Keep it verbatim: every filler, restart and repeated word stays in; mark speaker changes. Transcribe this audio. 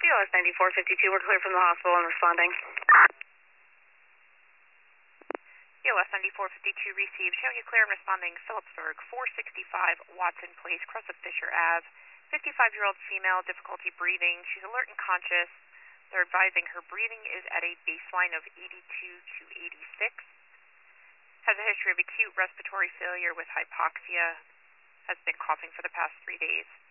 Speaker 1: O S ninety-four fifty-two, we're clear from the hospital and responding.
Speaker 2: E O S ninety-four fifty-two received, showing you clear and responding Phillipsburg, four sixty-five Watson Place, Cressett Fisher Ave. fifty-five-year-old female, difficulty breathing. She's alert and conscious. They're advising her breathing is at a baseline of eighty-two to eighty-six. Has a history of acute respiratory failure with hypoxia. Has been coughing for the past three days.